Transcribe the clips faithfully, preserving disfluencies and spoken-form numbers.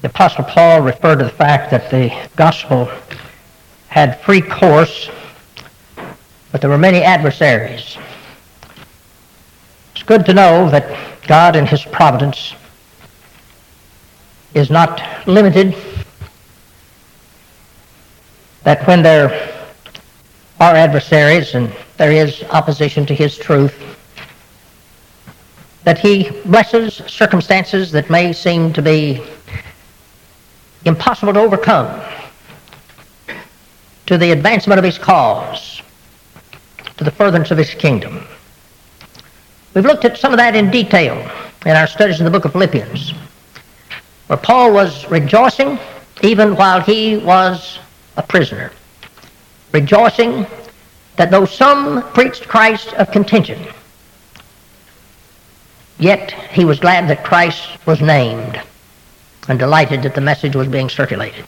The Apostle Paul referred to the fact that the gospel had free course, but there were many adversaries. It's good to know that God in His providence is not limited, that when there are adversaries and there is opposition to His truth, that He blesses circumstances that may seem to be impossible to overcome to the advancement of His cause, to the furtherance of His kingdom. We've looked at some of that in detail in our studies in the book of Philippians, where Paul was rejoicing even while he was a prisoner, rejoicing that though some preached Christ of contention, yet he was glad that Christ was named and delighted that the message was being circulated.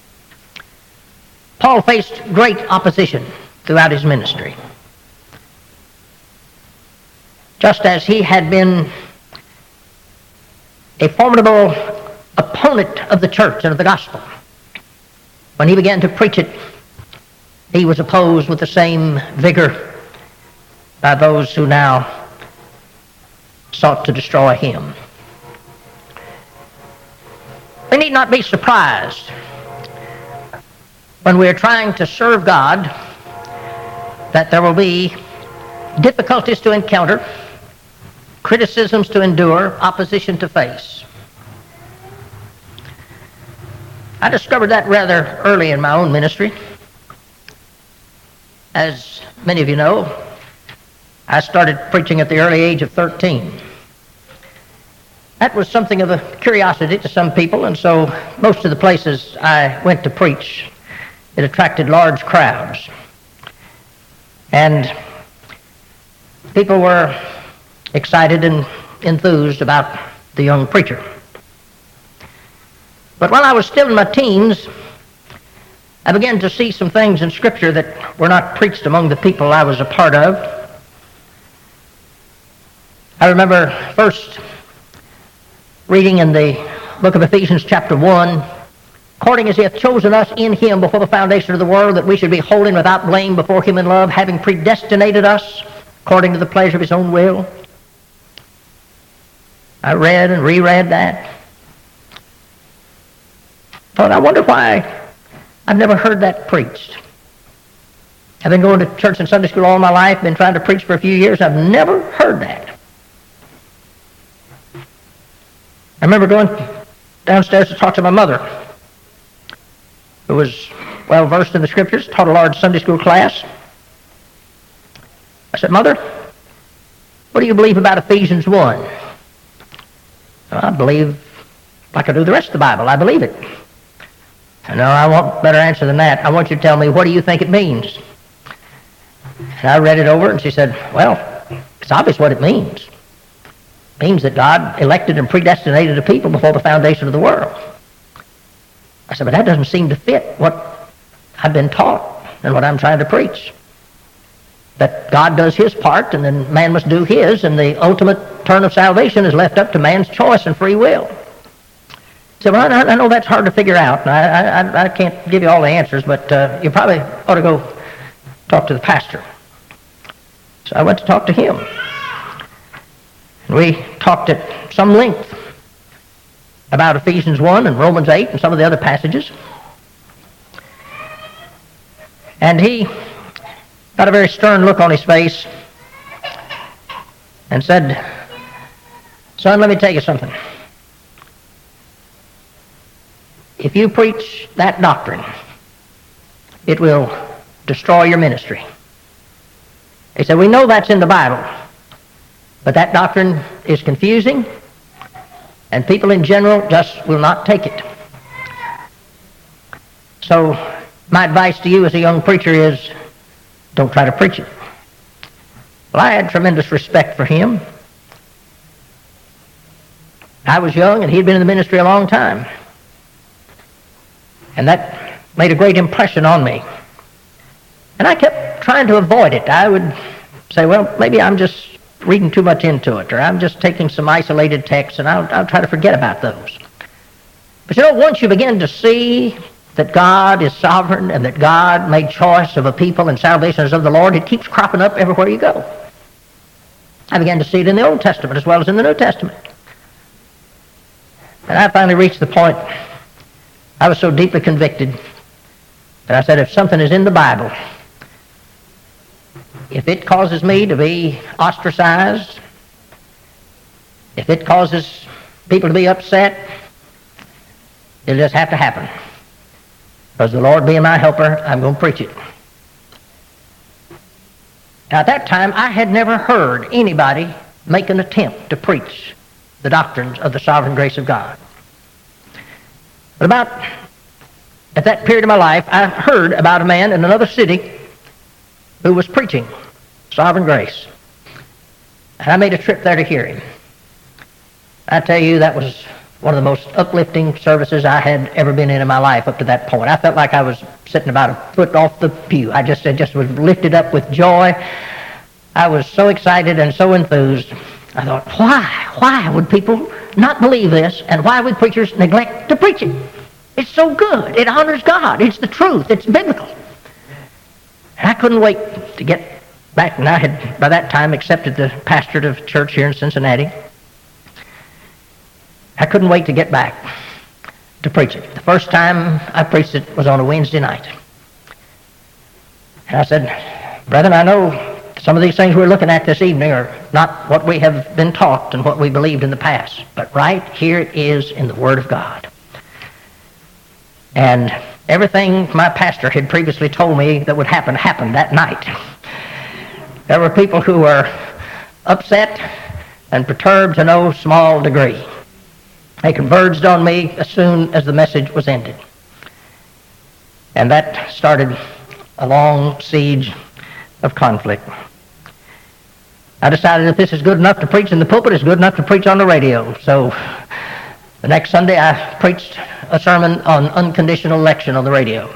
Paul faced great opposition throughout his ministry. Just as he had been a formidable opponent of the church and of the gospel, when he began to preach it, he was opposed with the same vigor by those who now sought to destroy him. We need not be surprised when we are trying to serve God that there will be difficulties to encounter, criticisms to endure, opposition to face. I discovered that rather early in my own ministry. As many of you know, I started preaching at the early age of thirteen. That was something of a curiosity to some people, and so most of the places I went to preach, it attracted large crowds. And people were excited and enthused about the young preacher. But while I was still in my teens, I began to see some things in Scripture that were not preached among the people I was a part of. I remember first reading in the book of Ephesians chapter one, according as He hath chosen us in Him before the foundation of the world, that we should be holy and without blame before Him in love, having predestinated us according to the pleasure of His own will. I read and reread that. Thought, I wonder why I've never heard that preached. I've been going to church and Sunday school all my life, been trying to preach for a few years. I've never heard that. I remember going downstairs to talk to my mother, who was well versed in the Scriptures, taught a large Sunday school class. I said, Mother, what do you believe about Ephesians one? Well, I believe, like I do the rest of the Bible, I believe it. No, I want a better answer than that. I want you to tell me, what do you think it means? And I read it over, and she said, well, it's obvious what it means. It means that God elected and predestinated a people before the foundation of the world. I said, but that doesn't seem to fit what I've been taught and what I'm trying to preach. That God does His part, and then man must do his, and the ultimate turn of salvation is left up to man's choice and free will. So well, I, I know that's hard to figure out, and I, I, I can't give you all the answers, but uh, you probably ought to go talk to the pastor. So I went to talk to him. And we talked at some length about Ephesians one and Romans eight and some of the other passages. And he got a very stern look on his face and said, son, let me tell you something. If you preach that doctrine, it will destroy your ministry. He said, we know that's in the Bible, but that doctrine is confusing, and people in general just will not take it. So my advice to you as a young preacher is, don't try to preach it. Well, I had tremendous respect for him. I was young, and he'd been in the ministry a long time. And that made a great impression on me. And I kept trying to avoid it. I would say, well, maybe I'm just reading too much into it, or I'm just taking some isolated texts, and I'll, I'll try to forget about those. But you know, once you begin to see that God is sovereign and that God made choice of a people and salvation is of the Lord, it keeps cropping up everywhere you go. I began to see it in the Old Testament as well as in the New Testament. And I finally reached the point, I was so deeply convicted that I said, if something is in the Bible, if it causes me to be ostracized, if it causes people to be upset, it'll just have to happen. Because the Lord being my helper, I'm going to preach it. Now, at that time, I had never heard anybody make an attempt to preach the doctrines of the sovereign grace of God. But about, at that period of my life, I heard about a man in another city who was preaching sovereign grace. And I made a trip there to hear him. I tell you, that was one of the most uplifting services I had ever been in in my life up to that point. I felt like I was sitting about a foot off the pew. I just, I just was lifted up with joy. I was so excited and so enthused. I thought, why? Why would people not believe this, and why would preachers neglect to preach it? It's so good. It honors God. It's the truth. It's biblical. And I couldn't wait to get back, and I had, by that time, accepted the pastorate of church here in Cincinnati. I couldn't wait to get back to preach it. The first time I preached it was on a Wednesday night. And I said, brethren, I know some of these things we're looking at this evening are not what we have been taught and what we believed in the past, but right here it is in the Word of God. And everything my pastor had previously told me that would happen happened that night. There were people who were upset and perturbed to no small degree. They converged on me as soon as the message was ended. And that started a long siege of conflict. I decided if this is good enough to preach in the pulpit, it's good enough to preach on the radio. So the next Sunday I preached a sermon on unconditional election on the radio.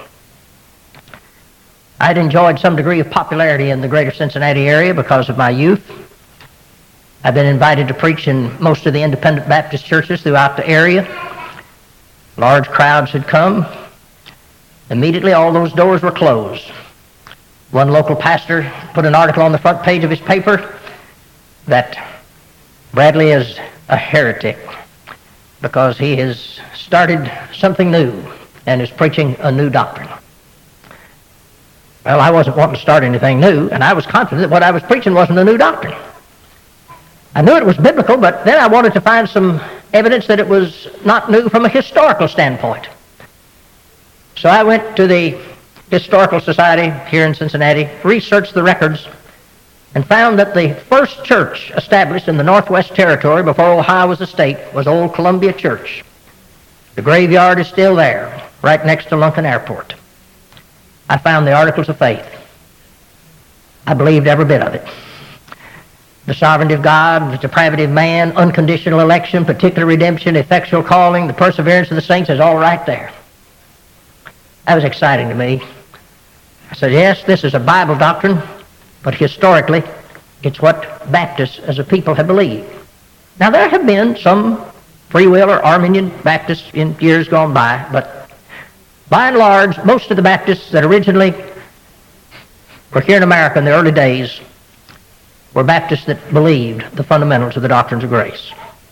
I'd enjoyed some degree of popularity in the greater Cincinnati area because of my youth. I've been invited to preach in most of the independent Baptist churches throughout the area. Large crowds had come. Immediately all those doors were closed. One local pastor put an article on the front page of his paper that Bradley is a heretic because he has started something new and is preaching a new doctrine. Well, I wasn't wanting to start anything new, and I was confident that what I was preaching wasn't a new doctrine. I knew it was biblical, but then I wanted to find some evidence that it was not new from a historical standpoint. So I went to the Historical Society here in Cincinnati, researched the records, and found that the first church established in the Northwest Territory before Ohio was a state was Old Columbia Church. The graveyard is still there, right next to Lunken Airport. I found the Articles of Faith. I believed every bit of it. The sovereignty of God, the depravity of man, unconditional election, particular redemption, effectual calling, the perseverance of the saints is all right there. That was exciting to me. I said, yes, this is a Bible doctrine, but historically, it's what Baptists as a people have believed. Now, there have been some free will or Arminian Baptists in years gone by, but by and large, most of the Baptists that originally were here in America in the early days were Baptists that believed the fundamentals of the doctrines of grace.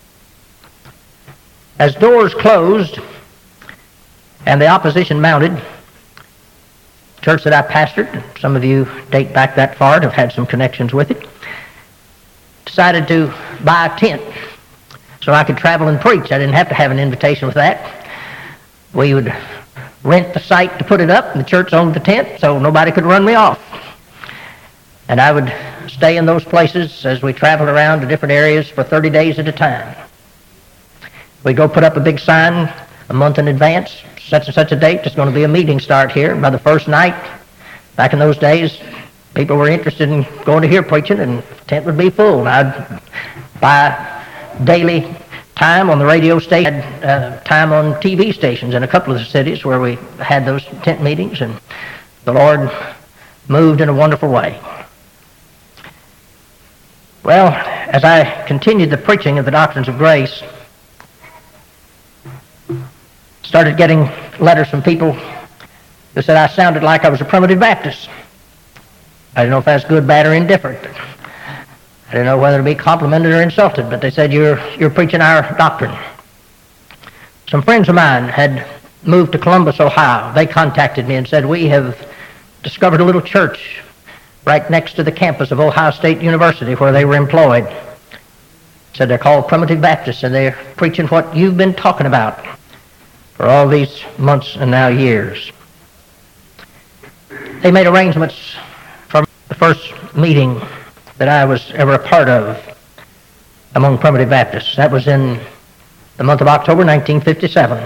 As doors closed and the opposition mounted, the church that I pastored, some of you date back that far and have had some connections with it, decided to buy a tent so I could travel and preach. I didn't have to have an invitation with that. We would rent the site to put it up, and the church owned the tent, so nobody could run me off. And I would stay in those places as we traveled around to different areas for thirty days at a time. We'd go put up a big sign a month in advance, such and such a date, there's going to be a meeting start here. By the first night, back in those days, people were interested in going to hear preaching, and the tent would be full. And I'd buy daily time on the radio station, uh, time on T V stations in a couple of the cities where we had those tent meetings, and the Lord moved in a wonderful way. Well, as I continued the preaching of the doctrines of grace, started getting letters from people who said I sounded like I was a primitive Baptist. I didn't know if that's good, bad, or indifferent. I didn't know whether to be complimented or insulted, but they said, you're, you're preaching our doctrine. Some friends of mine had moved to Columbus, Ohio. They contacted me and said, we have discovered a little church right next to the campus of Ohio State University where they were employed. Said they're called Primitive Baptists, and they're preaching what you've been talking about for all these months and now years. They made arrangements for the first meeting that I was ever a part of among Primitive Baptists. That was in the month of October nineteen fifty-seven.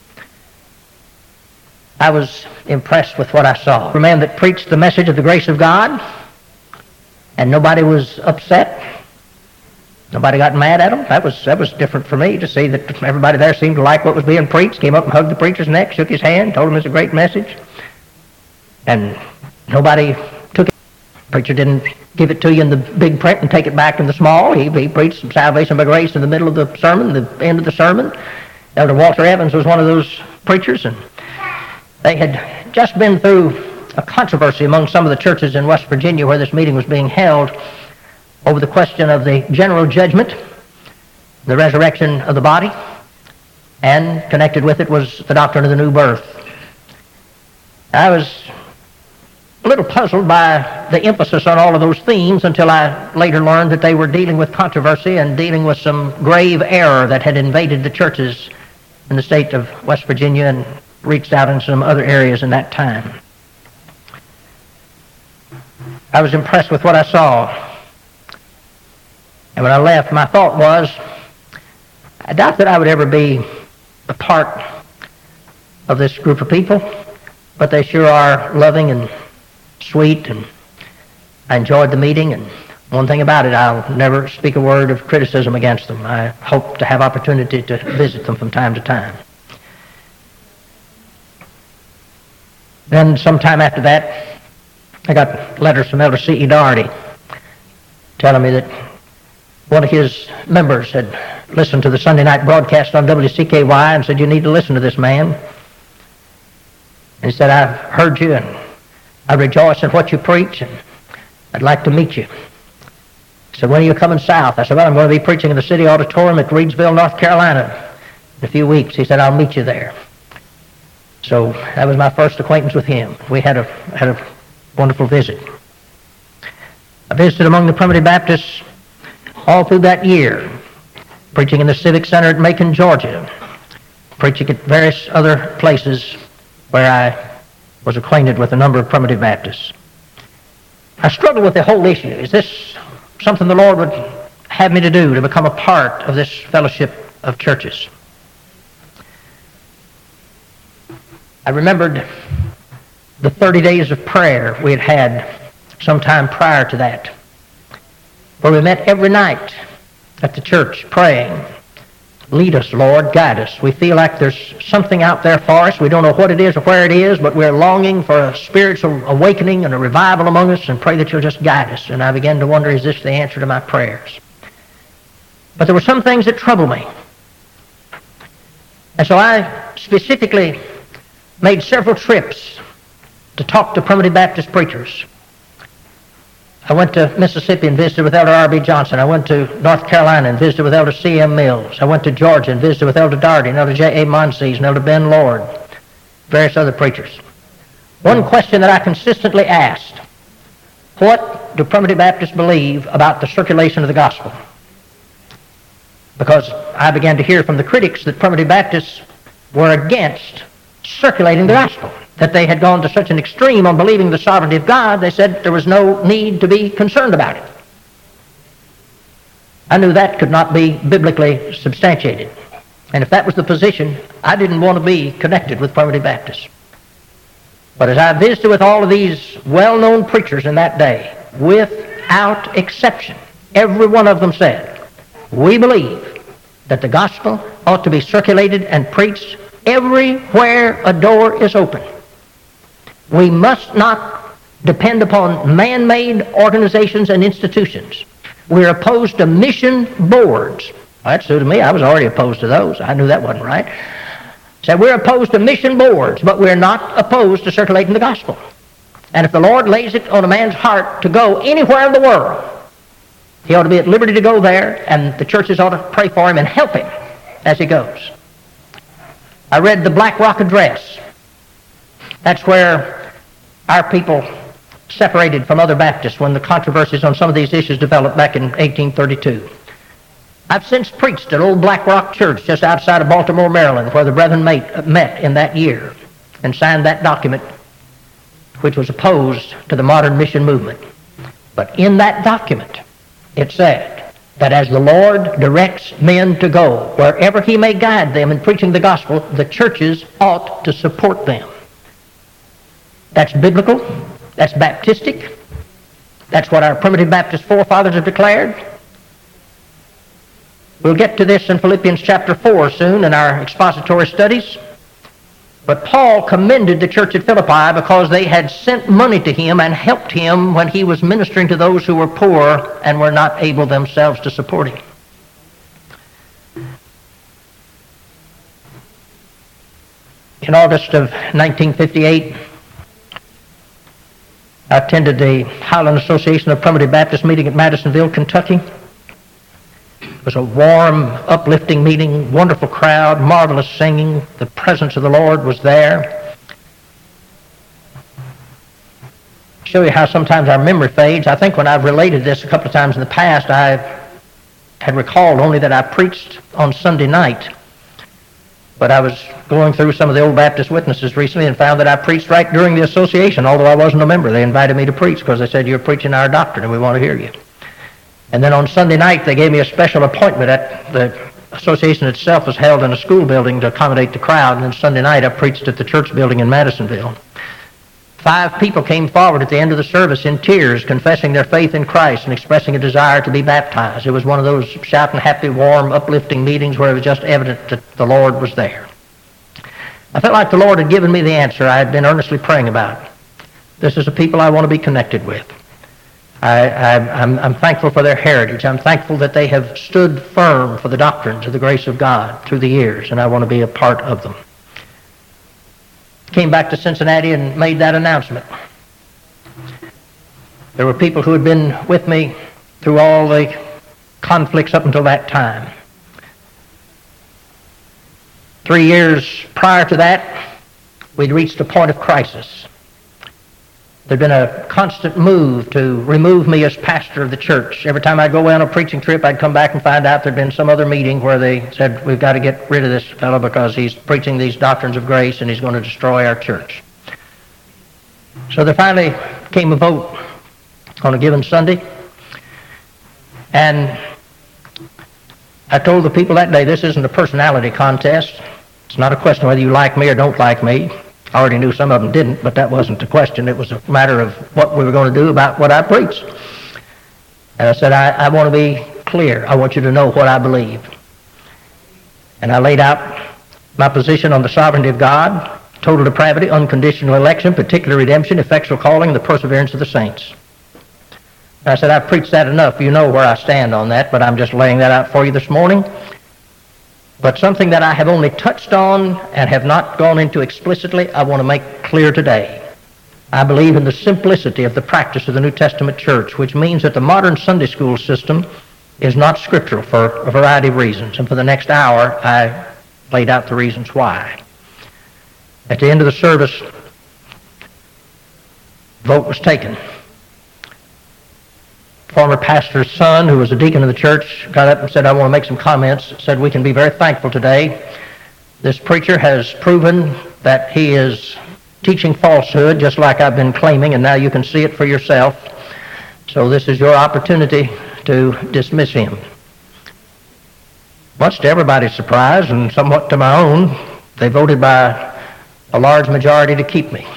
I was impressed with what I saw. A man that preached the message of the grace of God, and nobody was upset. Nobody got mad at him. That was that was different for me to see that everybody there seemed to like what was being preached, came up and hugged the preacher's neck, shook his hand, told him it's a great message. And nobody took it. The preacher didn't give it to you in the big print and take it back in the small. He, he preached some salvation by grace in the middle of the sermon, the end of the sermon. Elder Walter Evans was one of those preachers, and they had just been through a controversy among some of the churches in West Virginia where this meeting was being held over the question of the general judgment, the resurrection of the body, and connected with it was the doctrine of the new birth. I was a little puzzled by the emphasis on all of those themes until I later learned that they were dealing with controversy and dealing with some grave error that had invaded the churches in the state of West Virginia and reached out in some other areas in that time. I was impressed with what I saw. And when I left, my thought was, I doubt that I would ever be a part of this group of people, but they sure are loving and sweet, and I enjoyed the meeting, and one thing about it, I'll never speak a word of criticism against them. I hope to have opportunity to visit them from time to time. Then sometime after that, I got letters from Elder C E Doherty telling me that one of his members had listened to the Sunday night broadcast on W C K Y and said, you need to listen to this man. And he said, I've heard you and I rejoice in what you preach and I'd like to meet you. He said, when are you coming south? I said, well, I'm going to be preaching in the City Auditorium at Reidsville, North Carolina in a few weeks. He said, I'll meet you there. So that was my first acquaintance with him. We had a, had a wonderful visit. I visited among the Primitive Baptists all through that year, preaching in the Civic Center at Macon, Georgia, preaching at various other places where I was acquainted with a number of Primitive Baptists. I struggled with the whole issue. Is this something the Lord would have me to do, to become a part of this fellowship of churches? I remembered the thirty days of prayer we had had sometime prior to that, where we met every night at the church praying, lead us, Lord, guide us. We feel like there's something out there for us. We don't know what it is or where it is, but we're longing for a spiritual awakening and a revival among us, and pray that you'll just guide us. And I began to wonder, is this the answer to my prayers? But there were some things that troubled me. And so I specifically made several trips to talk to Primitive Baptist preachers. I went to Mississippi and visited with Elder R B Johnson. I went to North Carolina and visited with Elder C M Mills. I went to Georgia and visited with Elder Doherty and Elder J A Monsees and Elder Ben Lord, various other preachers. One question that I consistently asked, what do Primitive Baptists believe about the circulation of the gospel? Because I began to hear from the critics that Primitive Baptists were against circulating the gospel, that they had gone to such an extreme on believing the sovereignty of God, they said there was no need to be concerned about it. I knew that could not be biblically substantiated. And if that was the position, I didn't want to be connected with Primitive Baptists. But as I visited with all of these well-known preachers in that day, without exception, every one of them said, we believe that the gospel ought to be circulated and preached everywhere a door is open. We must not depend upon man-made organizations and institutions. We're opposed to mission boards. Well, that suited me. I was already opposed to those. I knew that wasn't right. Said we're opposed to mission boards, but we're not opposed to circulating the gospel. And if the Lord lays it on a man's heart to go anywhere in the world, he ought to be at liberty to go there, and the churches ought to pray for him and help him as he goes. I read the Black Rock Address. That's where our people separated from other Baptists when the controversies on some of these issues developed back in eighteen thirty-two. I've since preached at Old Black Rock Church just outside of Baltimore, Maryland, where the brethren met, met in that year and signed that document which was opposed to the modern mission movement. But in that document, it said that as the Lord directs men to go, wherever he may guide them in preaching the gospel, the churches ought to support them. That's biblical. That's Baptistic. That's what our primitive Baptist forefathers have declared. We'll get to this in Philippians chapter four soon in our expository studies. But Paul commended the church at Philippi because they had sent money to him and helped him when he was ministering to those who were poor and were not able themselves to support him. In August of nineteen fifty-eight, I attended the Highland Association of Primitive Baptists meeting at Madisonville, Kentucky. It was a warm, uplifting meeting, wonderful crowd, marvelous singing. The presence of the Lord was there. Show you how sometimes our memory fades. I think when I've related this a couple of times in the past, I had recalled only that I preached on Sunday night. But I was going through some of the old Baptist witnesses recently and found that I preached right during the association, although I wasn't a member. They invited me to preach because they said, "You're preaching our doctrine and we want to hear you." And then on Sunday night, they gave me a special appointment. At the association itself was held in a school building to accommodate the crowd, and then Sunday night I preached at the church building in Madisonville. Five people came forward at the end of the service in tears, confessing their faith in Christ and expressing a desire to be baptized. It was one of those shouting, happy, warm, uplifting meetings where it was just evident that the Lord was there. I felt like the Lord had given me the answer I had been earnestly praying about. This is a people I want to be connected with. I, I, I'm, I'm thankful for their heritage. I'm thankful that they have stood firm for the doctrines of the grace of God through the years, and I want to be a part of them. Came back to Cincinnati and made that announcement. There were people who had been with me through all the conflicts up until that time. Three years prior to that, we'd reached a point of crisis. There'd been a constant move to remove me as pastor of the church. Every time I'd go away on a preaching trip, I'd come back and find out there'd been some other meeting where they said, "We've got to get rid of this fellow because he's preaching these doctrines of grace and he's going to destroy our church." So there finally came a vote on a given Sunday. And I told the people that day, this isn't a personality contest. It's not a question whether you like me or don't like me. I already knew some of them didn't, but that wasn't the question. It was a matter of what we were going to do about what I preached. And I said, I, I want to be clear. I want you to know what I believe. And I laid out my position on the sovereignty of God, total depravity, unconditional election, particular redemption, effectual calling, and the perseverance of the saints. And I said, I've preached that enough. You know where I stand on that, but I'm just laying that out for you this morning. But something that I have only touched on and have not gone into explicitly, I want to make clear today. I believe in the simplicity of the practice of the New Testament church, which means that the modern Sunday school system is not scriptural for a variety of reasons. And for the next hour, I laid out the reasons why. At the end of the service, vote was taken. Former pastor's son, who was a deacon of the church, got up and said, I want to make some comments. Said, we can be very thankful today. This preacher has proven that he is teaching falsehood, just like I've been claiming, and now you can see it for yourself. So this is your opportunity to dismiss him. Much to everybody's surprise, and somewhat to my own, they voted by a large majority to keep me.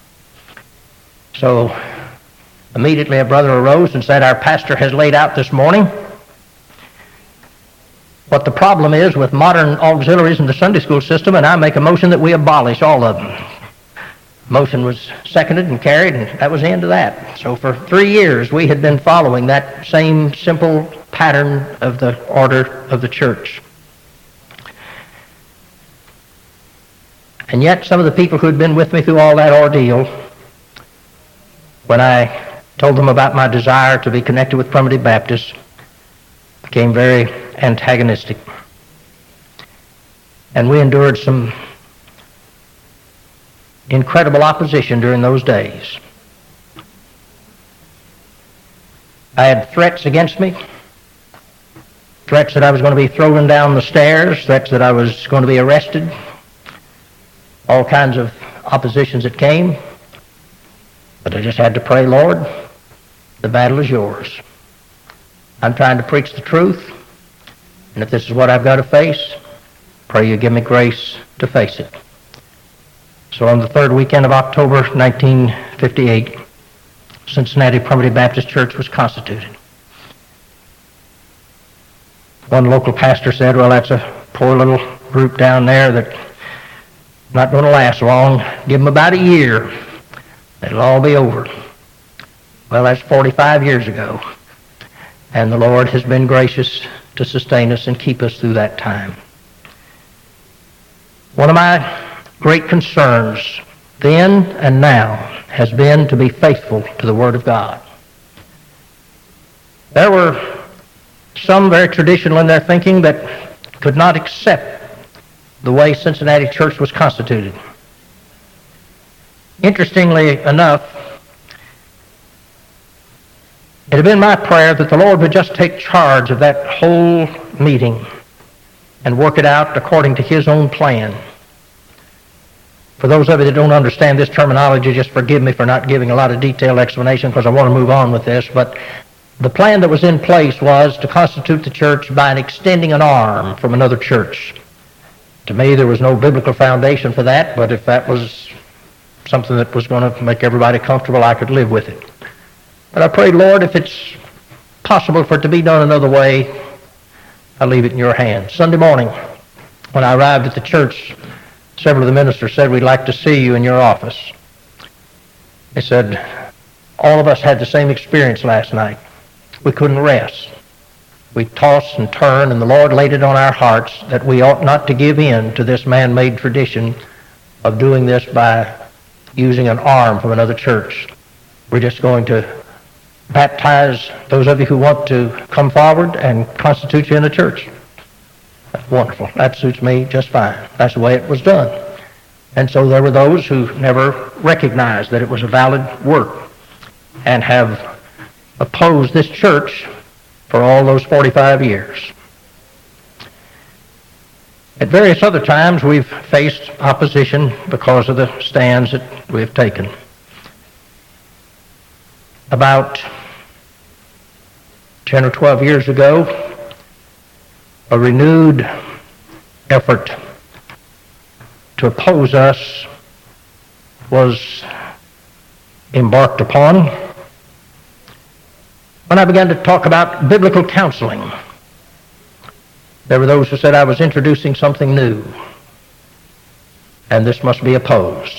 So immediately a brother arose and said, our pastor has laid out this morning what the problem is with modern auxiliaries in the Sunday school system, and I make a motion that we abolish all of them. Motion was seconded and carried, and that was the end of that. So for three years we had been following that same simple pattern of the order of the church. And yet some of the people who had been with me through all that ordeal, when I told them about my desire to be connected with Primitive Baptists, became very antagonistic. And we endured some incredible opposition during those days. I had threats against me, threats that I was going to be thrown down the stairs, threats that I was going to be arrested, all kinds of oppositions that came. But I just had to pray, Lord, the battle is yours. I'm trying to preach the truth, and if this is what I've got to face, pray you give me grace to face it. So on the third weekend of October nineteen fifty-eight, Cincinnati Primitive Baptist Church was constituted. One local pastor said, well, that's a poor little group down there that's not going to last long. Give them about a year. It'll all be over. Well, that's forty-five years ago. And the Lord has been gracious to sustain us and keep us through that time. One of my great concerns then and now has been to be faithful to the Word of God. There were some very traditional in their thinking that could not accept the way Cincinnati Church was constituted. Interestingly enough, it had been my prayer that the Lord would just take charge of that whole meeting and work it out according to His own plan. For those of you that don't understand this terminology, just forgive me for not giving a lot of detailed explanation because I want to move on with this. But the plan that was in place was to constitute the church by an extending an arm from another church. To me, there was no biblical foundation for that, but if that was something that was going to make everybody comfortable, I could live with it. But I prayed, Lord, if it's possible for it to be done another way, I leave it in your hands. Sunday morning, when I arrived at the church, several of the ministers said, we'd like to see you in your office. They said, all of us had the same experience last night. We couldn't rest. We tossed and turned, and the Lord laid it on our hearts that we ought not to give in to this man-made tradition of doing this by using an arm from another church. We're just going to baptize those of you who want to come forward and constitute you in a church. That's wonderful. That suits me just fine. That's the way it was done. And so there were those who never recognized that it was a valid work and have opposed this church for all those forty-five years. At various other times, we've faced opposition because of the stands that we've taken. About ten or twelve years ago, a renewed effort to oppose us was embarked upon when I began to talk about biblical counseling. There were those who said I was introducing something new, and this must be opposed.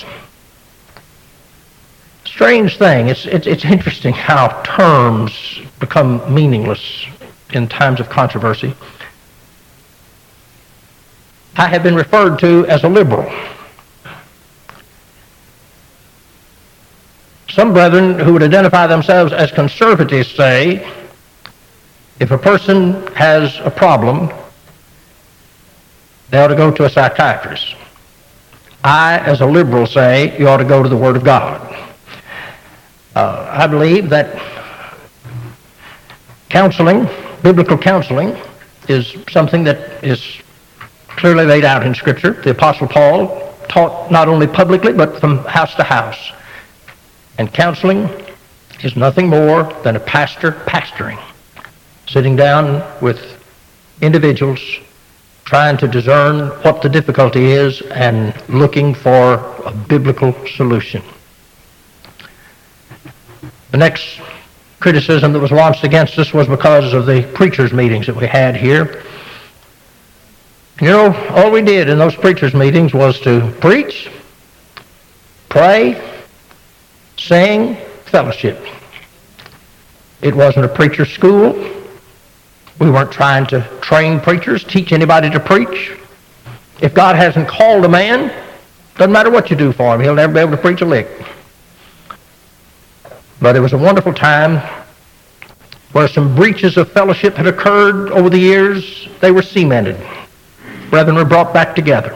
Strange thing. It's, it's, it's interesting how terms become meaningless in times of controversy. I have been referred to as a liberal. Some brethren who would identify themselves as conservatives say, if a person has a problem, they ought to go to a psychiatrist. I, as a liberal, say you ought to go to the Word of God. Uh, I believe that counseling, biblical counseling, is something that is clearly laid out in Scripture. The Apostle Paul taught not only publicly, but from house to house. And counseling is nothing more than a pastor pastoring, sitting down with individuals, trying to discern what the difficulty is and looking for a biblical solution. The next criticism that was launched against us was because of the preachers' meetings that we had here. You know, all we did in those preachers' meetings was to preach, pray, sing, fellowship. It wasn't a preacher school. We weren't trying to train preachers, teach anybody to preach. If God hasn't called a man, Doesn't matter what you do for him, he'll never be able to preach a lick. But it was a wonderful time where some breaches of fellowship had occurred over the years. They were cemented. Brethren were brought back together.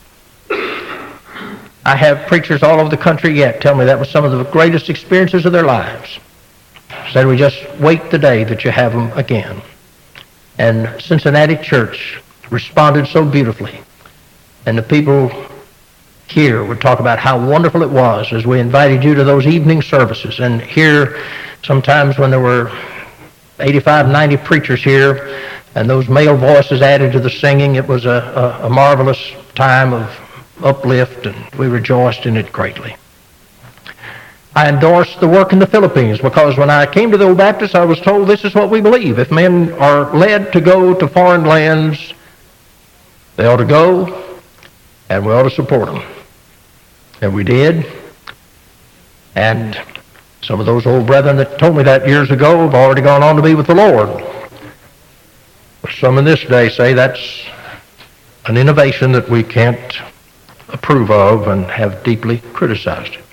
I have preachers all over the country yet tell me that was some of the greatest experiences of their lives. Said we just wait the day that you have them again. And Cincinnati Church responded so beautifully. And the people here would talk about how wonderful it was as we invited you to those evening services. And here, sometimes when there were eighty-five, ninety preachers here, and those male voices added to the singing, it was a, a, a marvelous time of uplift, and we rejoiced in it greatly. I endorsed the work in the Philippines because when I came to the Old Baptist, I was told this is what we believe. If men are led to go to foreign lands, they ought to go, and we ought to support them. And we did. And some of those old brethren that told me that years ago have already gone on to be with the Lord. Some in this day say that's an innovation that we can't approve of and have deeply criticized it.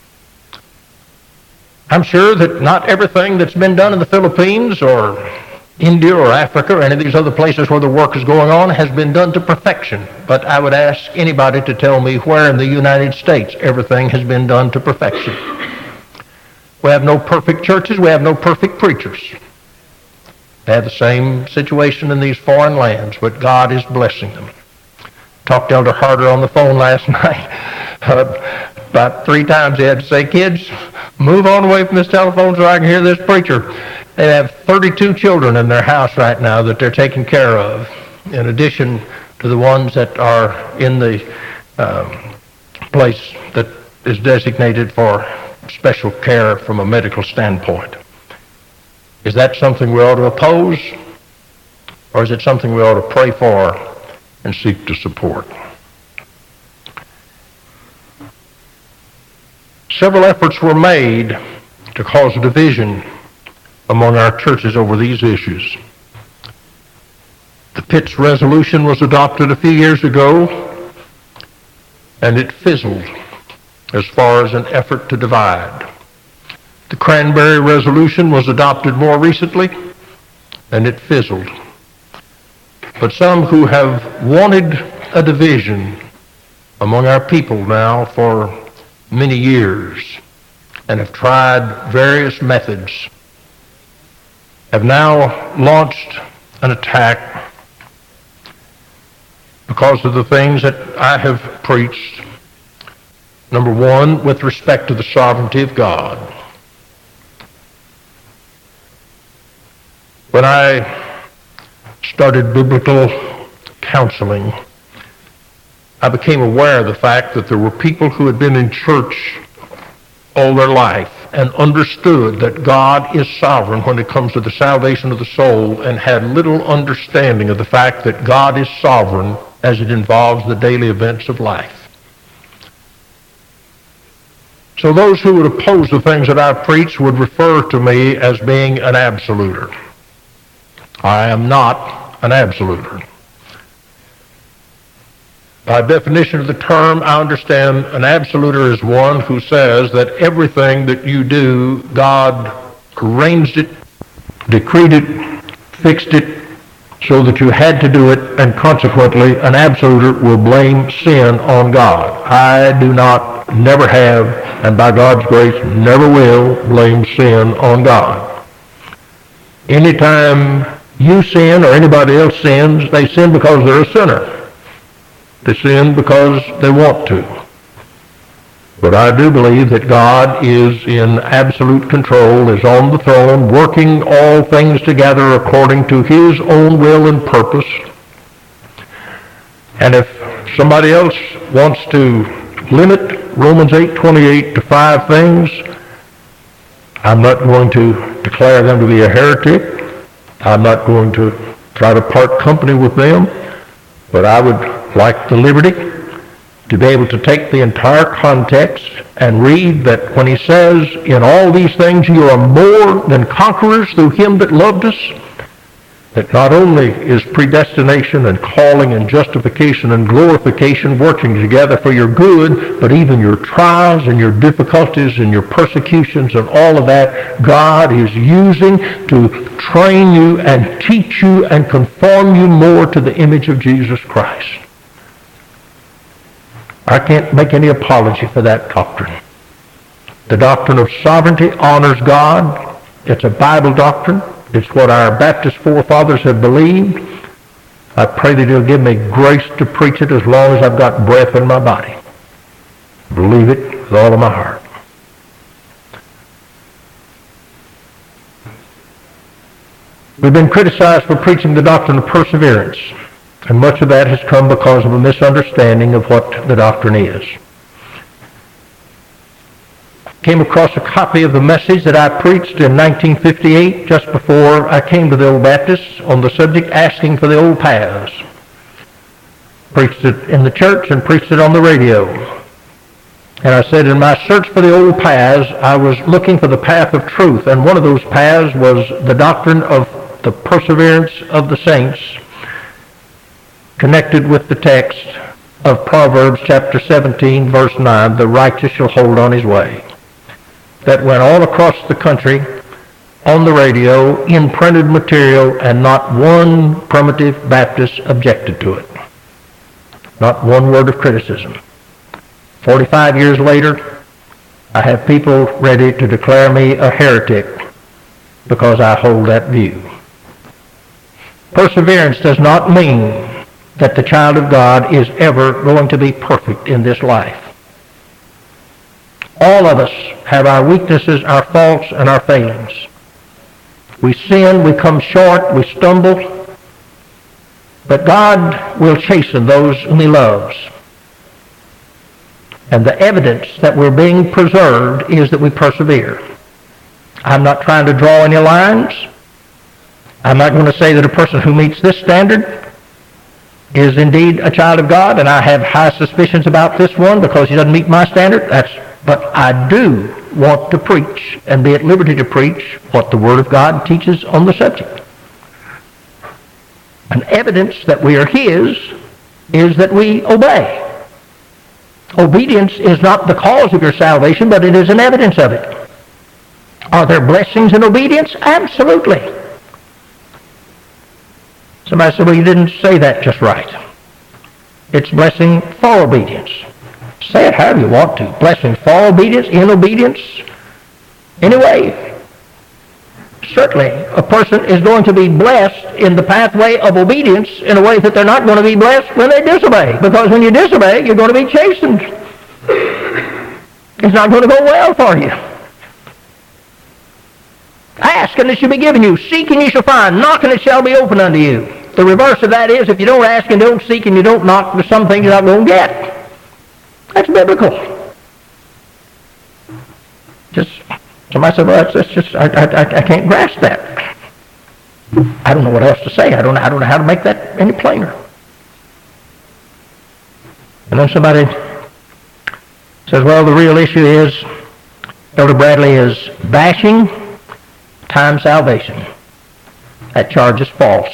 I'm sure that not everything that's been done in the Philippines or India or Africa or any of these other places where the work is going on has been done to perfection. But I would ask anybody to tell me where in the United States everything has been done to perfection. We have no perfect churches. We have no perfect preachers. They have the same situation in these foreign lands, but God is blessing them. Talked to Elder Harder on the phone last night. Uh, about three times he had to say, kids, move on away from this telephone so I can hear this preacher. They have thirty-two children in their house right now that they're taking care of, in addition to the ones that are in the um, place that is designated for special care from a medical standpoint. Is that something we ought to oppose, or is it something we ought to pray for and seek to support? Several efforts were made to cause a division among our churches over these issues. The Pitts resolution was adopted a few years ago, and it fizzled as far as an effort to divide. The Cranberry resolution was adopted more recently, and it fizzled. But some who have wanted a division among our people now for many years and have tried various methods have now launched an attack because of the things that I have preached. Number one, with respect to the sovereignty of God. When I started biblical counseling, I became aware of the fact that there were people who had been in church all their life and understood that God is sovereign when it comes to the salvation of the soul, and had little understanding of the fact that God is sovereign as it involves the daily events of life. So those who would oppose the things that I preach would refer to me as being an absoluter. I am not an absoluter. By definition of the term, I understand an absoluter is one who says that everything that you do, God arranged it, decreed it, fixed it, so that you had to do it, and consequently an absoluter will blame sin on God. I do not, never have, and by God's grace never will blame sin on God. Anytime you sin or anybody else sins, they sin because they're a sinner. They sin because they want to. But I do believe that God is in absolute control, is on the throne, working all things together according to his own will and purpose. And if somebody else wants to limit Romans eight twenty-eight to five things, I'm not going to declare them to be a heretic. I'm not going to try to part company with them, but I would like the liberty to be able to take the entire context and read that when he says, in all these things you are more than conquerors through him that loved us, that not only is predestination and calling and justification and glorification working together for your good, but even your trials and your difficulties and your persecutions and all of that, God is using to train you and teach you and conform you more to the image of Jesus Christ. I can't make any apology for that doctrine. The doctrine of sovereignty honors God. It's a Bible doctrine. It's what our Baptist forefathers have believed. I pray that He'll give me grace to preach it as long as I've got breath in my body. I believe it with all of my heart. We've been criticized for preaching the doctrine of perseverance, and much of that has come because of a misunderstanding of what the doctrine is. Came across a copy of the message that I preached in nineteen fifty-eight, just before I came to the Old Baptists, on the subject asking for the old paths. Preached it in the church and preached it on the radio. And I said in my search for the old paths, I was looking for the path of truth, and one of those paths was the doctrine of the perseverance of the saints, connected with the text of Proverbs chapter seventeen, verse nine, the righteous shall hold on his way. That went all across the country, on the radio, in printed material, and not one primitive Baptist objected to it. Not one word of criticism. Forty-five years later, I have people ready to declare me a heretic because I hold that view. Perseverance does not mean that the child of God is ever going to be perfect in this life. All of us have our weaknesses, our faults, and our failings. We sin, we come short, we stumble, but God will chasten those whom He loves. And the evidence that we're being preserved is that we persevere. I'm not trying to draw any lines. I'm not going to say that a person who meets this standard is indeed a child of God, and I have high suspicions about this one because he doesn't meet my standard. That's But I do want to preach and be at liberty to preach what the Word of God teaches on the subject. An evidence that we are His is that we obey. Obedience is not the cause of your salvation, but it is an evidence of it. Are there blessings in obedience? Absolutely. Somebody said, well, you didn't say that just right. It's blessing for obedience. Say it however you want to. Blessing for obedience, in obedience. Anyway, certainly a person is going to be blessed in the pathway of obedience in a way that they're not going to be blessed when they disobey. Because when you disobey, you're going to be chastened. It's not going to go well for you. Ask and it shall be given you. Seek and you shall find. Knock and it shall be opened unto you. The reverse of that is if you don't ask and don't seek and you don't knock, there's some things you're not going to get. That's biblical. Just somebody said, well, that's, that's just I, I, I can't grasp that. I don't know what else to say. I don't know. I don't know how to make that any plainer. And then somebody says, well, the real issue is, Elder Bradley is bashing time salvation. That charge is false.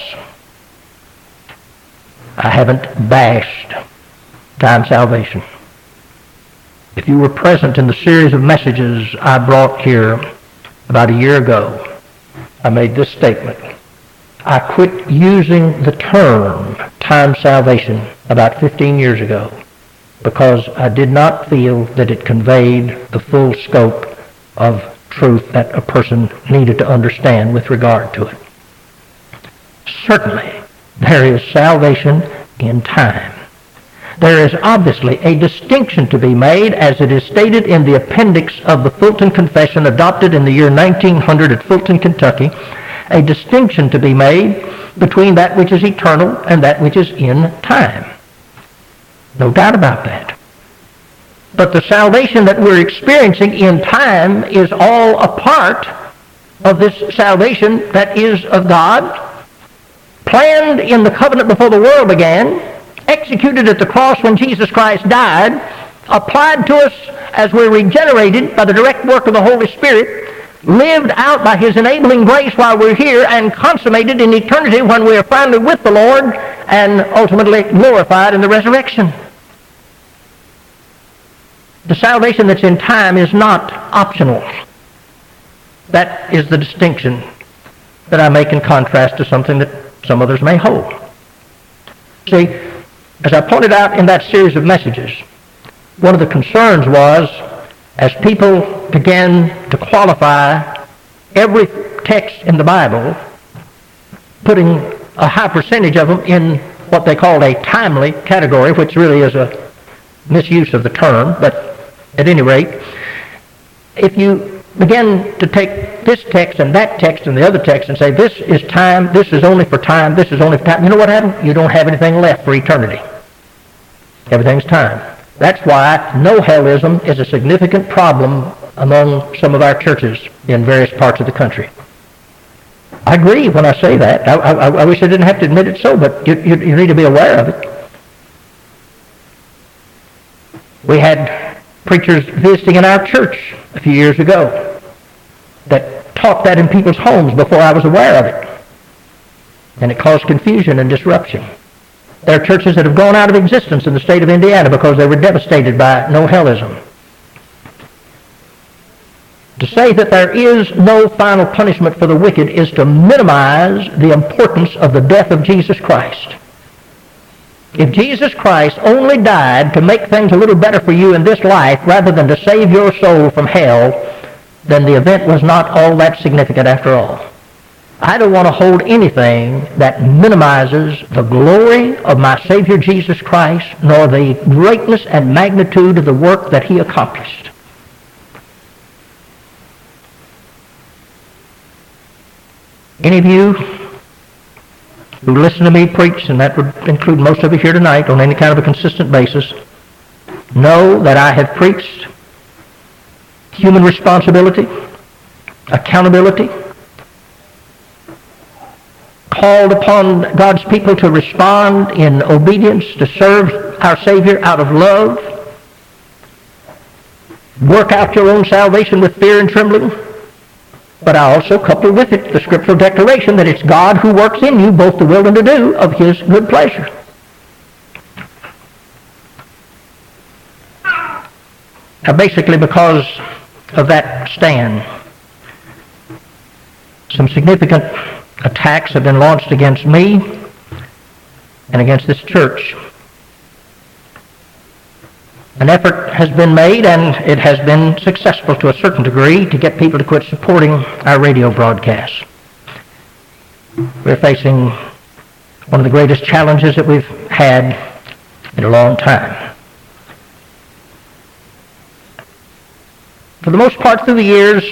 I haven't bashed time salvation. If you were present in the series of messages I brought here about a year ago, I made this statement. I quit using the term time salvation about fifteen years ago because I did not feel that it conveyed the full scope of truth that a person needed to understand with regard to it. Certainly, there is salvation in time. There is obviously a distinction to be made, as it is stated in the appendix of the Fulton Confession adopted in the year nineteen hundred at Fulton, Kentucky, a distinction to be made between that which is eternal and that which is in time. No doubt about that. But the salvation that we're experiencing in time is all a part of this salvation that is of God, planned in the covenant before the world began, executed at the cross when Jesus Christ died, applied to us as we're regenerated by the direct work of the Holy Spirit, lived out by His enabling grace while we're here, and consummated in eternity when we are finally with the Lord and ultimately glorified in the resurrection. The salvation that's in time is not optional. That is the distinction that I make in contrast to something that some others may hold. See, as I pointed out in that series of messages, one of the concerns was, as people began to qualify every text in the Bible, putting a high percentage of them in what they called a timely category, which really is a misuse of the term, but at any rate, if you begin to take this text and that text and the other text and say, this is time, this is only for time, this is only for time, you know what happens? You don't have anything left for eternity. Everything's time. That's why no-hellism is a significant problem among some of our churches in various parts of the country. I agree when I say that. I, I, I wish I didn't have to admit it so, but you, you, you need to be aware of it. We had preachers visiting in our church a few years ago that taught that in people's homes before I was aware of it. And it caused confusion and disruption. There are churches that have gone out of existence in the state of Indiana because they were devastated by no-hellism. To say that there is no final punishment for the wicked is to minimize the importance of the death of Jesus Christ. If Jesus Christ only died to make things a little better for you in this life rather than to save your soul from hell, then the event was not all that significant after all. I don't want to hold anything that minimizes the glory of my Savior Jesus Christ, nor the greatness and magnitude of the work that He accomplished. Any of you who listen to me preach, and that would include most of you here tonight on any kind of a consistent basis, know that I have preached human responsibility, accountability, called upon God's people to respond in obedience, to serve our Savior out of love, work out your own salvation with fear and trembling. But I also couple with it the scriptural declaration that it's God who works in you both to will and to do of His good pleasure. Now basically because of that stand, some significant attacks have been launched against me and against this church. An effort has been made, and it has been successful to a certain degree, to get people to quit supporting our radio broadcasts. We're facing one of the greatest challenges that we've had in a long time. For the most part through the years,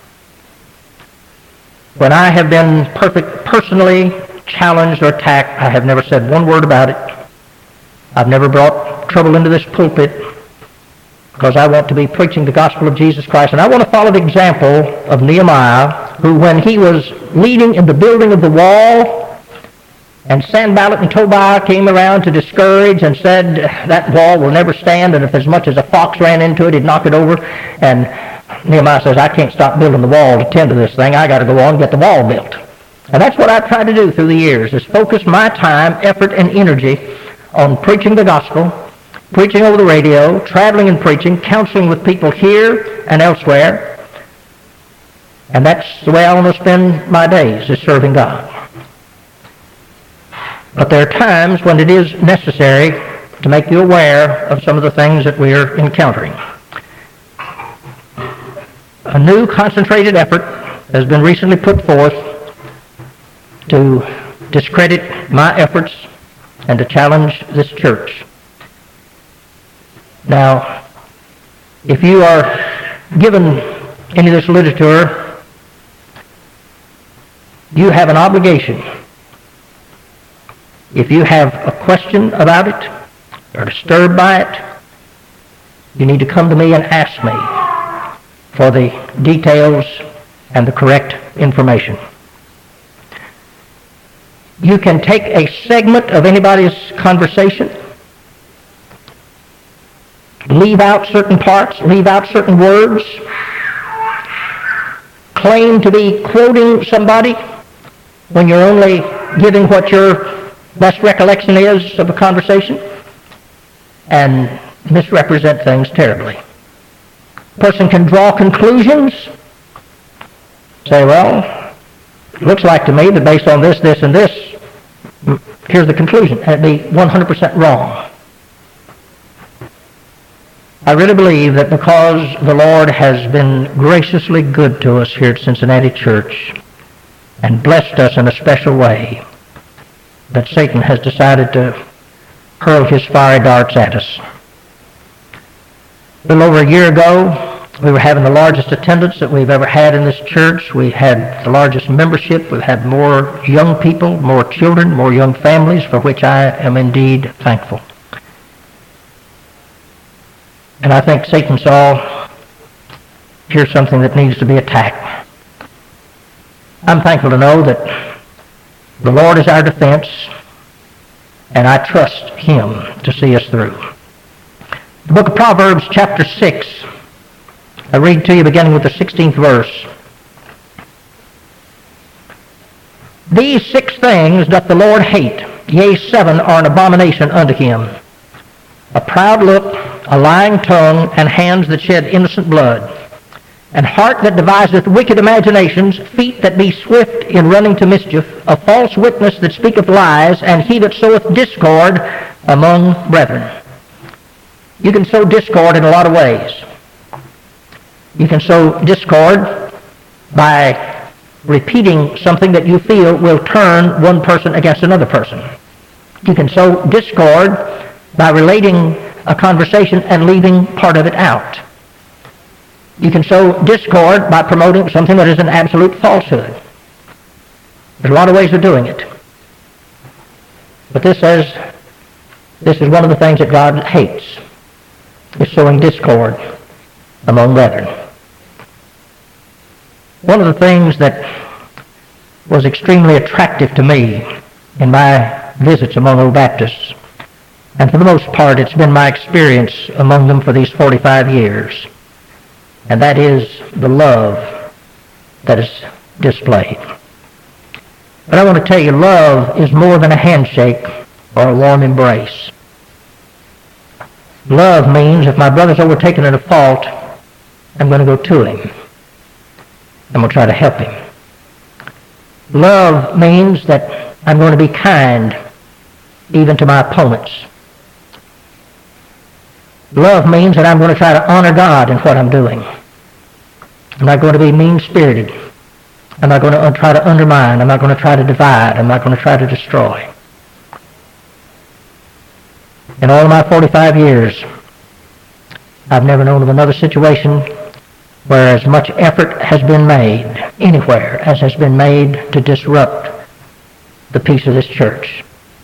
when I have been perfect, personally challenged or attacked, I have never said one word about it. I've never brought trouble into this pulpit, because I want to be preaching the gospel of Jesus Christ. And I want to follow the example of Nehemiah, who when he was leading in the building of the wall, and Sanballat and Tobiah came around to discourage and said, that wall will never stand, and if as much as a fox ran into it, he'd knock it over. And Nehemiah says, I can't stop building the wall to tend to this thing. I got to go on and get the wall built. And that's what I've tried to do through the years, is focus my time, effort, and energy on preaching the gospel, preaching over the radio, traveling and preaching, counseling with people here and elsewhere. And that's the way I want to spend my days, is serving God. But there are times when it is necessary to make you aware of some of the things that we're encountering. A new concentrated effort has been recently put forth to discredit my efforts and to challenge this church. Now, if you are given any of this literature, you have an obligation. If you have a question about it, or disturbed by it, you need to come to me and ask me for the details and the correct information. You can take a segment of anybody's conversation, leave out certain parts, leave out certain words, claim to be quoting somebody when you're only giving what your best recollection is of a conversation, and misrepresent things terribly. A person can draw conclusions, say, well, it looks like to me that based on this, this, and this, here's the conclusion, and it'd be one hundred percent wrong. I really believe that because the Lord has been graciously good to us here at Cincinnati Church and blessed us in a special way, that Satan has decided to hurl his fiery darts at us. A little over a year ago, we were having the largest attendance that we've ever had in this church. We had the largest membership. We've had more young people, more children, more young families, for which I am indeed thankful. And I think Satan saw, here's something that needs to be attacked. I'm thankful to know that the Lord is our defense, and I trust Him to see us through. The book of Proverbs, chapter six, I read to you beginning with the sixteenth verse. These six things doth the Lord hate, yea, seven are an abomination unto Him. A proud look, a lying tongue, and hands that shed innocent blood, and heart that deviseth wicked imaginations, feet that be swift in running to mischief, a false witness that speaketh lies, and he that soweth discord among brethren. You can sow discord in a lot of ways. You can sow discord by repeating something that you feel will turn one person against another person. You can sow discord by relating a conversation and leaving part of it out. You can sow discord by promoting something that is an absolute falsehood. There's a lot of ways of doing it. But this says, this is one of the things that God hates, is sowing discord among brethren. One of the things that was extremely attractive to me in my visits among Old Baptists, and for the most part it's been my experience among them for these forty-five years, and that is the love that is displayed. But I want to tell you, love is more than a handshake or a warm embrace. Love means if my brother's overtaken in a fault, I'm going to go to him. I'm going to try to help him. Love means that I'm going to be kind even to my opponents. Love means that I'm going to try to honor God in what I'm doing. I'm not going to be mean-spirited. I'm not going to try to undermine. I'm not going to try to divide. I'm not going to try to destroy. In all of my forty-five years, I've never known of another situation where as much effort has been made anywhere as has been made to disrupt the peace of this church.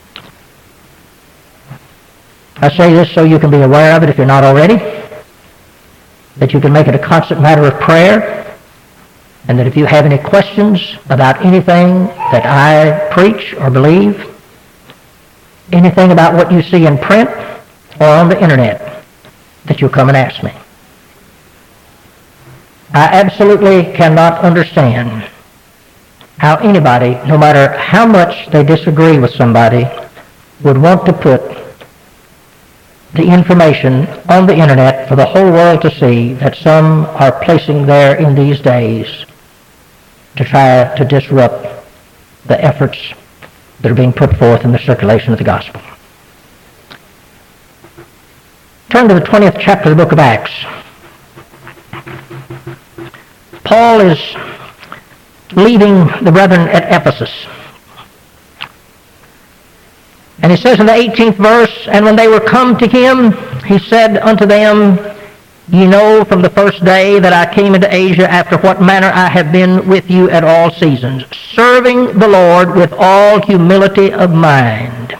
I say this so you can be aware of it if you're not already, that you can make it a constant matter of prayer, and that if you have any questions about anything that I preach or believe, anything about what you see in print or on the internet, that you'll come and ask me. I absolutely cannot understand how anybody, no matter how much they disagree with somebody, would want to put the information on the internet for the whole world to see that some are placing there in these days to try to disrupt the efforts that are being put forth in the circulation of the gospel. Turn to the twentieth chapter of the book of Acts. Paul is leaving the brethren at Ephesus. And he says in the eighteenth verse, "And when they were come to him, he said unto them, Ye know from the first day that I came into Asia after what manner I have been with you at all seasons, serving the Lord with all humility of mind."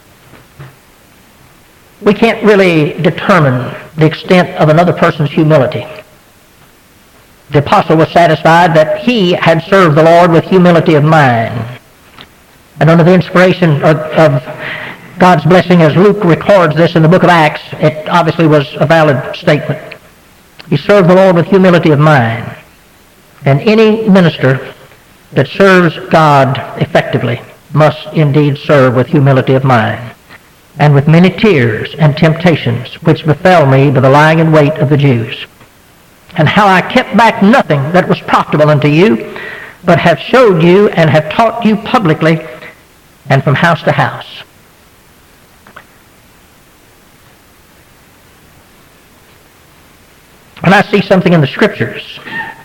We can't really determine the extent of another person's humility. The apostle was satisfied that he had served the Lord with humility of mind. And under the inspiration of, of God's blessing, as Luke records this in the book of Acts, it obviously was a valid statement. He served the Lord with humility of mind. And any minister that serves God effectively must indeed serve with humility of mind, and with many tears and temptations which befell me by the lying in wait of the Jews, and how I kept back nothing that was profitable unto you, but have showed you and have taught you publicly and from house to house. When I see something in the Scriptures,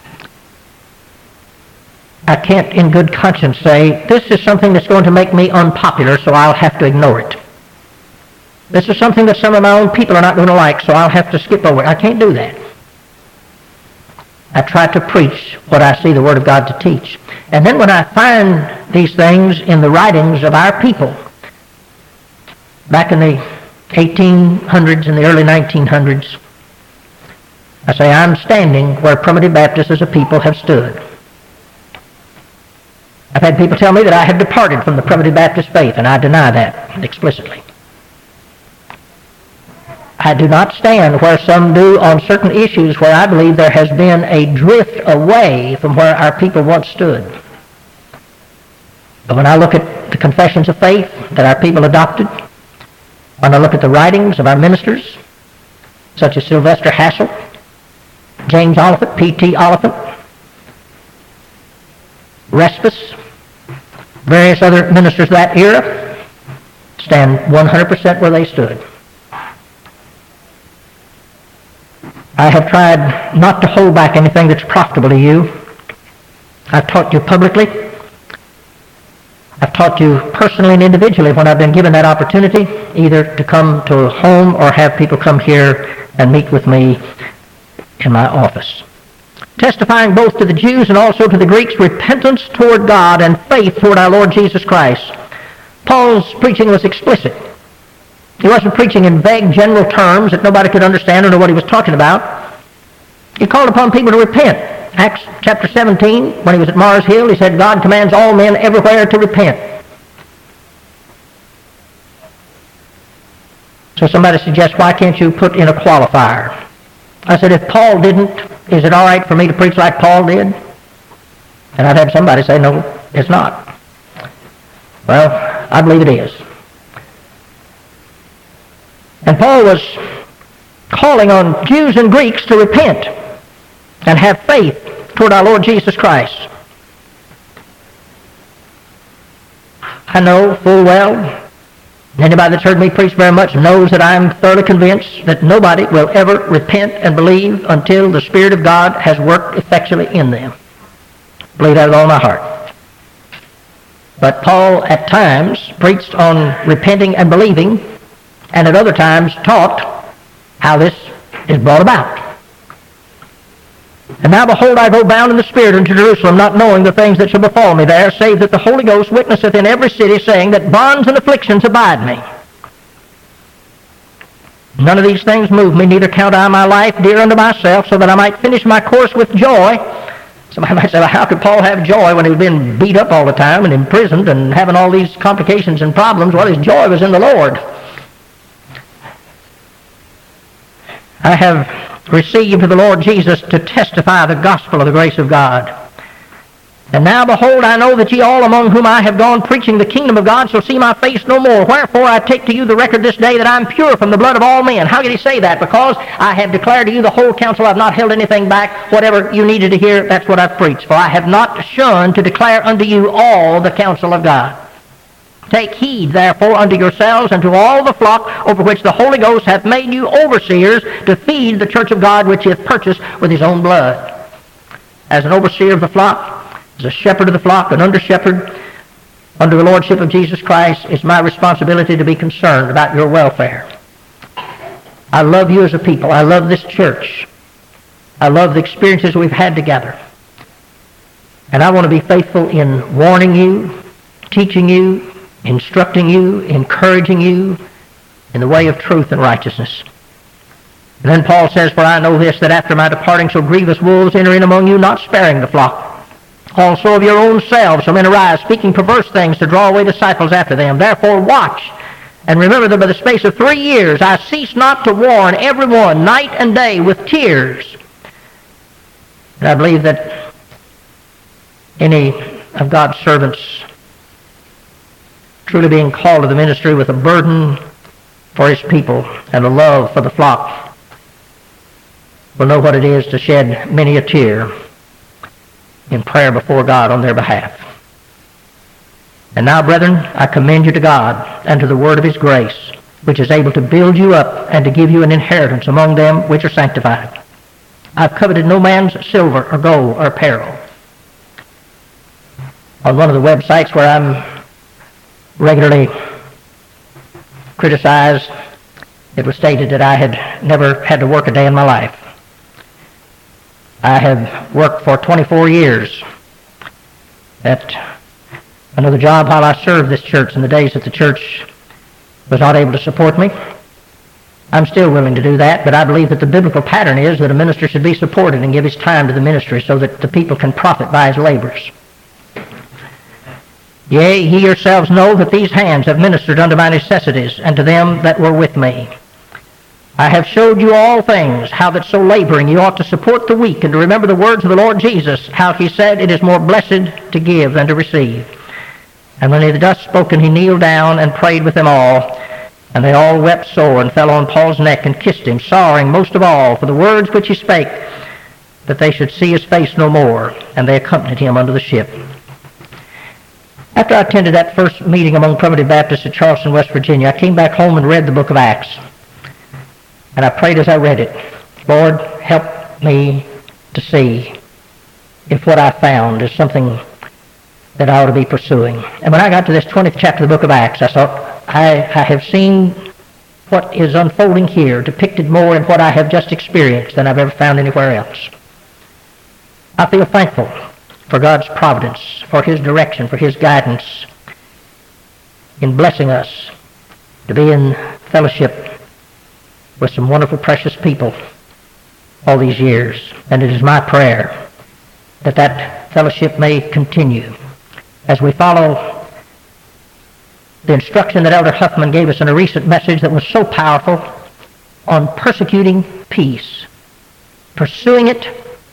I can't in good conscience say, this is something that's going to make me unpopular, so I'll have to ignore it. This is something that some of my own people are not going to like, so I'll have to skip over it. I can't do that. I try to preach what I see the Word of God to teach. And then when I find these things in the writings of our people, back in the eighteen hundreds and the early nineteen hundreds, I say, I'm standing where primitive Baptists as a people have stood. I've had people tell me that I have departed from the primitive Baptist faith, and I deny that explicitly. I do not stand where some do on certain issues where I believe there has been a drift away from where our people once stood. But when I look at the confessions of faith that our people adopted, when I look at the writings of our ministers, such as Sylvester Hassel, James Oliphant, P T Oliphant, Respus, various other ministers of that era, stand one hundred percent where they stood. I have tried not to hold back anything that's profitable to you. I've taught you publicly. I've taught you personally and individually when I've been given that opportunity, either to come to a home or have people come here and meet with me in my office. Testifying both to the Jews and also to the Greeks repentance toward God and faith toward our Lord Jesus Christ. Paul's preaching was explicit. He wasn't preaching in vague general terms that nobody could understand or know what he was talking about. He called upon people to repent. Acts chapter seventeen, when he was at Mars Hill, he said, God commands all men everywhere to repent. So somebody suggests, why can't you put in a qualifier? I said, if Paul didn't, is it all right for me to preach like Paul did? And I'd have somebody say, no, it's not. Well, I believe it is. And Paul was calling on Jews and Greeks to repent and have faith toward our Lord Jesus Christ. I know full well, anybody that's heard me preach very much knows that I'm thoroughly convinced that nobody will ever repent and believe until the Spirit of God has worked effectually in them. I believe that with all my heart. But Paul at times preached on repenting and believing, and at other times taught how this is brought about. And now behold, I go bound in the Spirit into Jerusalem, not knowing the things that shall befall me there, save that the Holy Ghost witnesseth in every city, saying that bonds and afflictions abide me. None of these things move me, neither count I my life dear unto myself, so that I might finish my course with joy. Somebody might say, well, how could Paul have joy when he was being beat up all the time and imprisoned and having all these complications and problems? Well, his joy was in the Lord. I have received of the Lord Jesus to testify the gospel of the grace of God. And now, behold, I know that ye all among whom I have gone preaching the kingdom of God shall see my face no more. Wherefore I take to you the record this day that I am pure from the blood of all men. How can he say that? Because I have declared to you the whole counsel. I have not held anything back. Whatever you needed to hear, that's what I've preached. For I have not shunned to declare unto you all the counsel of God. Take heed, therefore, unto yourselves and to all the flock over which the Holy Ghost hath made you overseers to feed the church of God which he hath purchased with his own blood. As an overseer of the flock, as a shepherd of the flock, an under-shepherd under the lordship of Jesus Christ, it's my responsibility to be concerned about your welfare. I love you as a people. I love this church. I love the experiences we've had together. And I want to be faithful in warning you, teaching you, instructing you, encouraging you in the way of truth and righteousness. And then Paul says, for I know this, that after my departing shall grievous wolves enter in among you, not sparing the flock. Also of your own selves shall men arise, speaking perverse things to draw away disciples after them. Therefore watch, and remember that by the space of three years I cease not to warn every one night and day with tears. And I believe that any of God's servants truly being called to the ministry with a burden for his people and a love for the flock will know what it is to shed many a tear in prayer before God on their behalf. And now, brethren, I commend you to God and to the word of his grace, which is able to build you up and to give you an inheritance among them which are sanctified. I've coveted no man's silver or gold or apparel. On one of the websites where I'm regularly criticized, it was stated that I had never had to work a day in my life. I have worked for twenty-four years at another job while I served this church in the days that the church was not able to support me. I'm still willing to do that, but I believe that the biblical pattern is that a minister should be supported and give his time to the ministry so that the people can profit by his labors. Yea, ye yourselves know that these hands have ministered unto my necessities, and to them that were with me. I have showed you all things, how that so laboring you ought to support the weak, and to remember the words of the Lord Jesus, how he said, it is more blessed to give than to receive. And when he had thus spoken, he kneeled down and prayed with them all. And they all wept sore and fell on Paul's neck and kissed him, sorrowing most of all for the words which he spake, that they should see his face no more. And they accompanied him unto the ship. After I attended that first meeting among Primitive Baptists at Charleston, West Virginia, I came back home and read the book of Acts. And I prayed as I read it, Lord, help me to see if what I found is something that I ought to be pursuing. And when I got to this twentieth chapter of the book of Acts, I thought, I, I have seen what is unfolding here depicted more in what I have just experienced than I've ever found anywhere else. I feel thankful for God's providence, for his direction, for his guidance in blessing us to be in fellowship with some wonderful, precious people all these years. And it is my prayer that that fellowship may continue as we follow the instruction that Elder Huffman gave us in a recent message that was so powerful on persecuting peace, pursuing it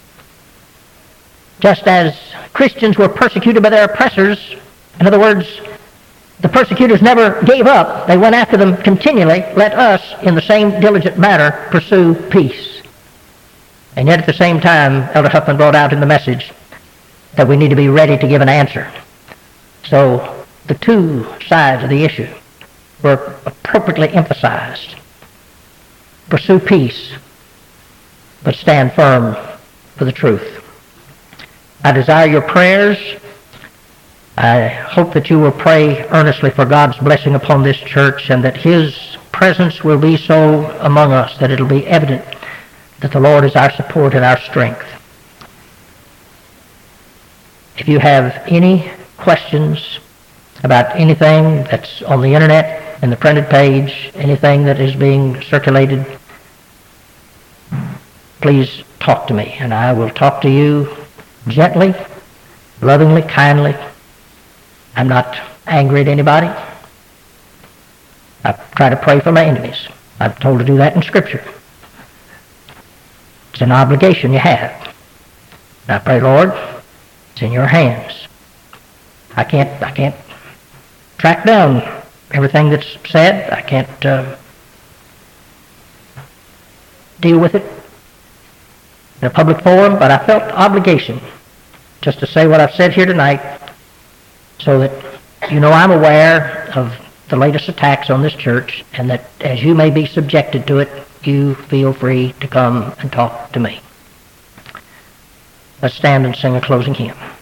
just as Christians were persecuted by their oppressors. In other words, the persecutors never gave up. They went after them continually. Let us, in the same diligent manner, pursue peace. And yet at the same time, Elder Huffman brought out in the message that we need to be ready to give an answer. So the two sides of the issue were appropriately emphasized. Pursue peace, but stand firm for the truth. I desire your prayers. I hope that you will pray earnestly for God's blessing upon this church, and that his presence will be so among us that it'll be evident that the Lord is our support and our strength. If you have any questions about anything that's on the internet and the printed page, anything that is being circulated, please talk to me, and I will talk to you gently, lovingly, kindly. I'm not angry at anybody. I try to pray for my enemies. I'm told to do that in Scripture. It's an obligation you have. And I pray, Lord, it's in your hands. I can't, I can't track down everything that's said. I can't uh, deal with it in a public forum, but I felt obligation just to say what I've said here tonight, so that you know I'm aware of the latest attacks on this church, and that as you may be subjected to it, you feel free to come and talk to me. Let's stand and sing a closing hymn.